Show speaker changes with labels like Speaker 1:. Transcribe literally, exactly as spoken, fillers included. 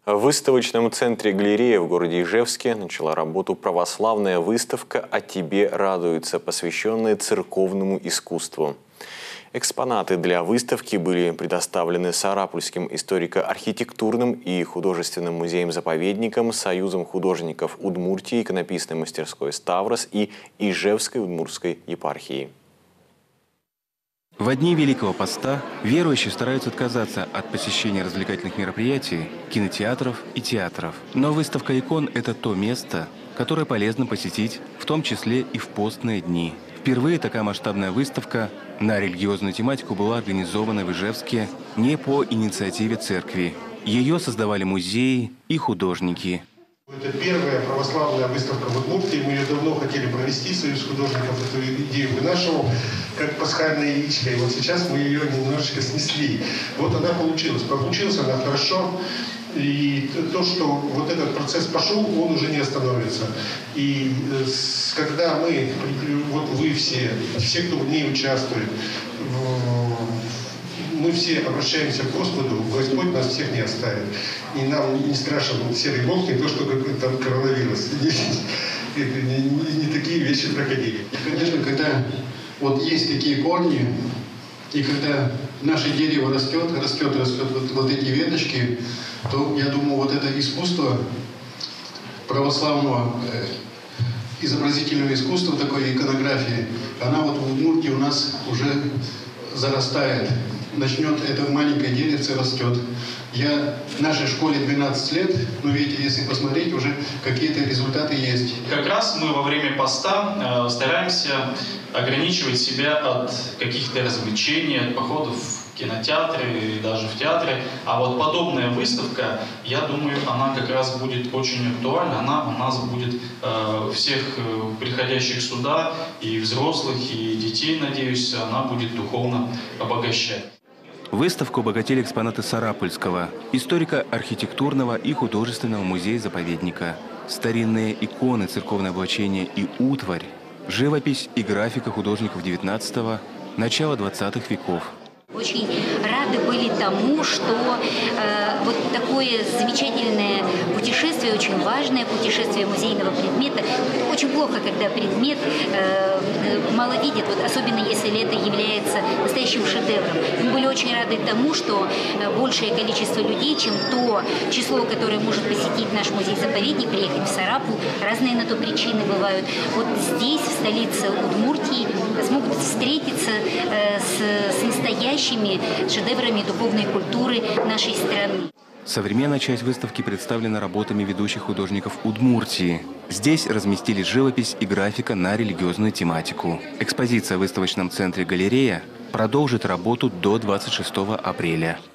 Speaker 1: В выставочном центре «Галерея» в городе Ижевске начала работу православная выставка «О тебе радуются», посвященная церковному искусству. Экспонаты для выставки были предоставлены Сарапульским историко-архитектурным и художественным музеем-заповедником, Союзом художников Удмуртии, иконописной мастерской «Ставрос» и Ижевской удмуртской епархии.
Speaker 2: В дни Великого Поста верующие стараются отказаться от посещения развлекательных мероприятий, кинотеатров и театров. Но выставка икон – это то место, которое полезно посетить, в том числе и в постные дни. Впервые такая масштабная выставка на религиозную тематику была организована в Ижевске не по инициативе церкви. Ее создавали музеи и художники.
Speaker 3: Это первая православная выставка в Удмуртии. Мы ее давно хотели провести, Союз художников эту идею вынашивал, как пасхальное яичко. И вот сейчас мы ее немножечко снесли. Вот она получилась. Получилась она хорошо. И то, что вот этот процесс пошел, он уже не остановится. И когда мы, вот вы все, все, кто в ней участвует, мы все обращаемся к Господу, Господь нас всех не оставит. И нам не страшен серый волк, не то, что какой-то там коронавирус. Не, не, не такие вещи проходили.
Speaker 4: Конечно, когда вот есть такие корни, и когда наше дерево растет, растет, растет вот, вот эти веточки, то, я думаю, вот это искусство православного э, изобразительного искусства, такой иконографии, она вот в Удмуртии у нас уже зарастает. Начнет, это маленькое деревце растет. Я в нашей школе двенадцать лет, но видите, если посмотреть, уже какие-то результаты есть.
Speaker 5: Как раз мы во время поста э, стараемся ограничивать себя от каких-то развлечений, от походов в кинотеатры и даже в театры. А вот подобная выставка, я думаю, она как раз будет очень актуальна. Она у нас будет э, всех э, приходящих сюда, и взрослых, и детей, надеюсь, она будет духовно обогащать.
Speaker 2: Выставку обогатили экспонаты Сарапульского историко-архитектурного и художественного музея-заповедника, старинные иконы, церковное облачение и утварь, живопись и графика художников девятнадцатого – начала двадцатых веков.
Speaker 6: Очень рады были тому, что э, вот такое замечательное путешествие, очень важное путешествие музейного предмета. Очень плохо, когда предмет э, мало видит, вот особенно если это является настоящим шедевром. Мы были очень рады тому, что большее количество людей, чем то число, которое может посетить наш музей-заповедник, приехать в Сарапул, разные на то причины бывают. Вот здесь, в столице Удмуртии, смогут встретиться э, с, с настоящим шедеврами духовной культуры нашей страны.
Speaker 2: Современная часть выставки представлена работами ведущих художников Удмуртии. Здесь разместились живопись и графика на религиозную тематику. Экспозиция в выставочном центре «Галерея» продолжит работу до двадцать шестого апреля.